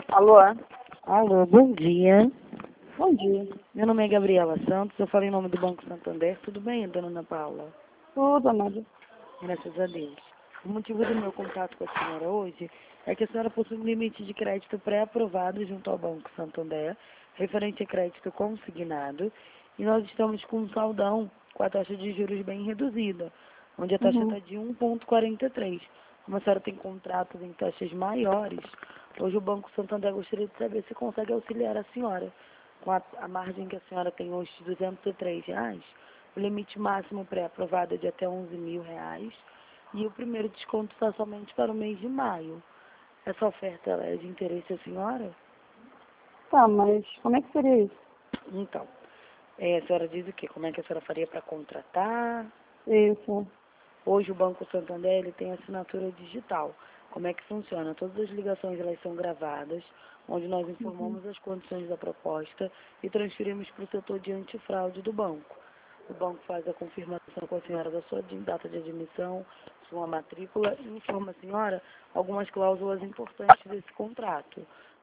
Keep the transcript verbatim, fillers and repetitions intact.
Alô? Alô, bom dia. Bom dia. Meu nome é Gabriela Santos, eu falo em nome do Banco Santander. Tudo bem, dona Ana Paula? Tudo, Amália. Graças a Deus. O motivo do meu contato com a senhora hoje é que a senhora possui um limite de crédito pré-aprovado junto ao Banco Santander, referente a crédito consignado, e nós estamos com um saldão com a taxa de juros bem reduzida, onde a taxa Uhum. está de um vírgula quarenta e três. Como a senhora tem contratos em taxas maiores, hoje o Banco Santander gostaria de saber se consegue auxiliar a senhora com a, a margem que a senhora tem hoje de duzentos e três reais, o limite máximo pré-aprovado é de até onze mil reais, e o primeiro desconto está somente para o mês de maio. Essa oferta ela é de interesse à senhora? Tá, mas como é que seria isso? Então, é, a senhora diz o quê? Como é que a senhora faria para contratar? Isso. Hoje o Banco Santander ele tem assinatura digital. Como é que funciona? Todas as ligações elas são gravadas, onde nós Uhum. informamos as condições da proposta e transferimos para o setor de antifraude do banco. O banco faz a confirmação com a senhora da sua de- data de admissão, sua matrícula e informa a senhora algumas cláusulas importantes desse contrato.